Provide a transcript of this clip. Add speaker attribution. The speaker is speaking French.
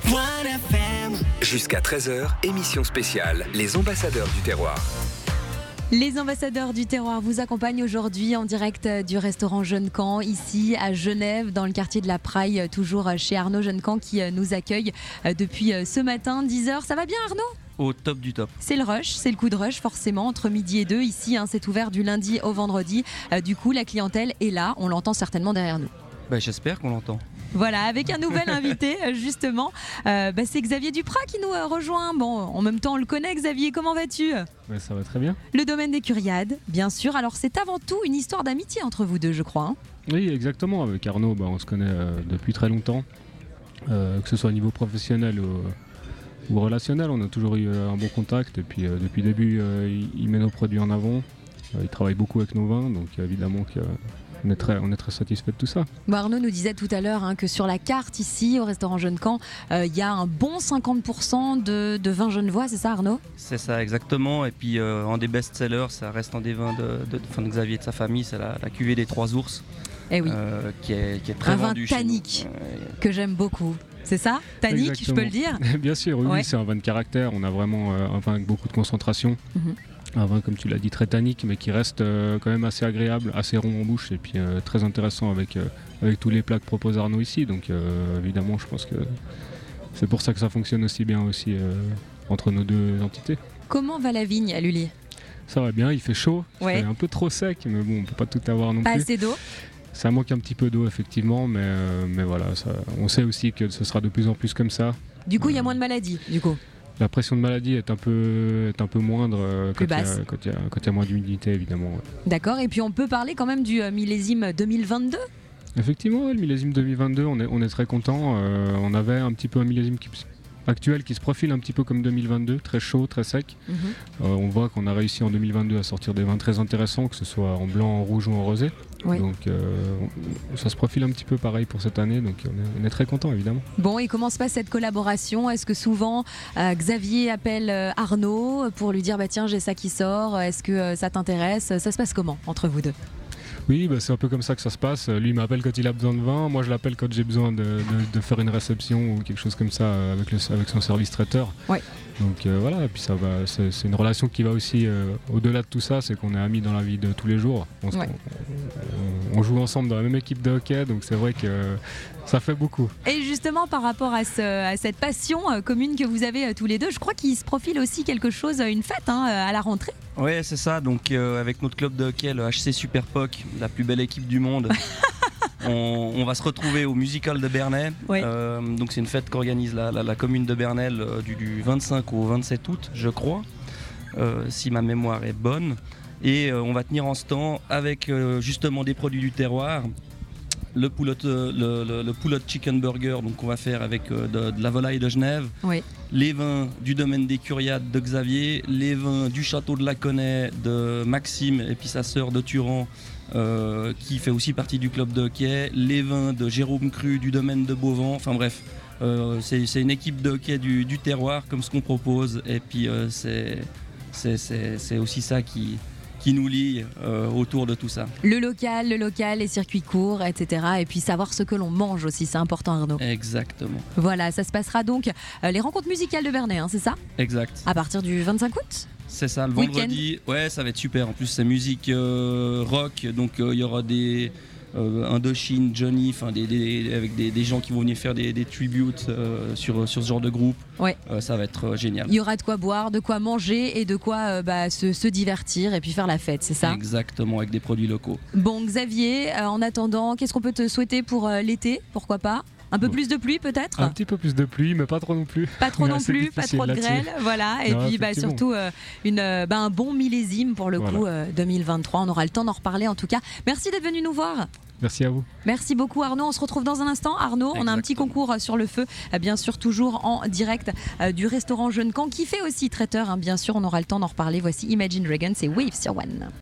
Speaker 1: Jusqu'à 13h, émission spéciale, les ambassadeurs du terroir.
Speaker 2: Les ambassadeurs du terroir vous accompagnent aujourd'hui en direct du restaurant Jeune-Camp, ici à Genève, dans le quartier de la Praille, toujours chez Arnaud Jeune-Camp qui nous accueille depuis ce matin, 10h. Ça va bien Arnaud ?
Speaker 3: Au top du top.
Speaker 2: C'est le rush, c'est le coup de rush forcément, entre midi et 2. Ici, c'est ouvert du lundi au vendredi. Du coup, la clientèle est là, on l'entend certainement derrière nous.
Speaker 3: J'espère qu'on l'entend.
Speaker 2: Voilà, avec un nouvel invité, justement. C'est Xavier Duprat qui nous rejoint. Bon, en même temps, on le connaît, Xavier. Comment vas-tu ?
Speaker 4: Ça va très bien.
Speaker 2: Le domaine des Curiades, bien sûr. Alors, c'est avant tout une histoire d'amitié entre vous deux, je crois.
Speaker 4: Oui, exactement. Avec Arnaud, on se connaît depuis très longtemps. Que ce soit au niveau professionnel ou relationnel, on a toujours eu un bon contact. Et puis, depuis le début, il met nos produits en avant. Il travaille beaucoup avec nos vins, donc évidemment que... On est très satisfait de tout ça.
Speaker 2: Arnaud nous disait tout à l'heure que sur la carte ici au restaurant Jeune-Camp, il y a un bon 50% de vins genevois, c'est ça Arnaud ?
Speaker 3: C'est ça exactement, et puis un des best-sellers, ça reste un des vins de Xavier et de sa famille, c'est la cuvée des Trois Ours,
Speaker 2: oui.
Speaker 3: qui est très vendue chez nous. Un vin tannique
Speaker 2: que j'aime beaucoup. C'est ça ? Tannique, exactement. Je peux le dire ?
Speaker 4: Bien sûr, oui, c'est un vin de caractère, on a vraiment un vin avec beaucoup de concentration. Un vin, comme tu l'as dit, très tannique, mais qui reste quand même assez agréable, assez rond en bouche, et puis très intéressant avec tous les plats que propose Arnaud ici. Donc évidemment, je pense que c'est pour ça que ça fonctionne aussi bien aussi entre nos deux entités.
Speaker 2: Comment va la vigne à Lully ?
Speaker 4: Ça va bien, il fait chaud, c'est un peu trop sec, mais bon, on ne peut pas tout avoir non plus.
Speaker 2: Pas assez d'eau ?
Speaker 4: Ça manque un petit peu d'eau, effectivement, mais voilà, on sait aussi que ce sera de plus en plus comme ça.
Speaker 2: Du coup, il y a moins de maladies, du coup ?
Speaker 4: La pression de maladie est un peu moindre quand il y a moins d'humidité, évidemment. Ouais.
Speaker 2: D'accord, et puis on peut parler quand même du millésime 2022 ?
Speaker 4: Effectivement, le millésime 2022, on est très content. On avait un petit peu un millésime actuel qui se profile un petit peu comme 2022, très chaud, très sec. On voit qu'on a réussi en 2022 à sortir des vins très intéressants, que ce soit en blanc, en rouge ou en rosé. Oui. Donc ça se profile un petit peu pareil pour cette année, donc on est très content évidemment.
Speaker 2: Bon, et comment se passe cette collaboration ? Est-ce que souvent Xavier appelle Arnaud pour lui dire tiens, j'ai ça qui sort, est-ce que ça t'intéresse ? Ça se passe comment entre vous deux ?
Speaker 4: Oui, c'est un peu comme ça que ça se passe. Lui m'appelle quand il a besoin de vin, moi je l'appelle quand j'ai besoin de faire une réception ou quelque chose comme ça avec son service traiteur.
Speaker 2: Oui.
Speaker 4: Donc voilà, et puis ça va, c'est une relation qui va aussi au-delà de tout ça, c'est qu'on est amis dans la vie de tous les jours. On joue ensemble dans la même équipe de hockey, donc c'est vrai que ça fait beaucoup.
Speaker 2: Et justement, par rapport à cette passion commune que vous avez tous les deux, je crois qu'il se profile aussi quelque chose, une fête à la rentrée.
Speaker 3: Oui, c'est ça. Donc avec notre club de hockey, le HC Super POC, la plus belle équipe du monde, on va se retrouver au Musical de Bernay.
Speaker 2: Oui.
Speaker 3: Donc c'est une fête qu'organise la commune de Bernay du 25 au 27 août, je crois, si ma mémoire est bonne. Et on va tenir en stand avec justement des produits du terroir. Le poulet chicken burger, donc on va faire avec de la volaille de Genève.
Speaker 2: Oui.
Speaker 3: Les vins du domaine des Curiades de Xavier, les vins du château de Laconais de Maxime et puis sa sœur de Turan, qui fait aussi partie du club de hockey, les vins de Jérôme Cru du domaine de Beauvant. Enfin bref, c'est une équipe de hockey du terroir comme ce qu'on propose, et puis c'est aussi ça qui nous lie autour de tout ça.
Speaker 2: Le local, les circuits courts, etc. Et puis savoir ce que l'on mange aussi, c'est important Arnaud.
Speaker 3: Exactement.
Speaker 2: Voilà, ça se passera donc les rencontres musicales de Bernay, c'est ça ?
Speaker 3: Exact.
Speaker 2: À partir du 25 août ?
Speaker 3: C'est ça, le vendredi. Ouais, ça va être super. En plus, c'est musique rock, donc il y aura des Indochine, Johnny, avec des gens qui vont venir faire des tributes sur ce genre de groupe.
Speaker 2: Ouais.
Speaker 3: Ça va être génial.
Speaker 2: Il y aura de quoi boire, de quoi manger et de quoi se divertir et puis faire la fête, c'est ça ?
Speaker 3: Exactement, avec des produits locaux.
Speaker 2: Bon, Xavier, en attendant, qu'est-ce qu'on peut te souhaiter pour l'été ? Pourquoi pas ? Un peu plus de pluie peut-être ?
Speaker 4: Un petit peu plus de pluie, mais pas trop non plus.
Speaker 2: Pas trop non plus, pas trop de grêle, voilà. Et puis surtout un bon millésime pour le coup 2023. On aura le temps d'en reparler en tout cas. Merci d'être venu nous voir.
Speaker 4: Merci à vous.
Speaker 2: Merci beaucoup Arnaud, on se retrouve dans un instant. Arnaud, on a un petit concours sur le feu, bien sûr toujours en direct du restaurant Jeune-Camp qui fait aussi traiteur, bien sûr, on aura le temps d'en reparler. Voici Imagine Dragons et Waves sur One.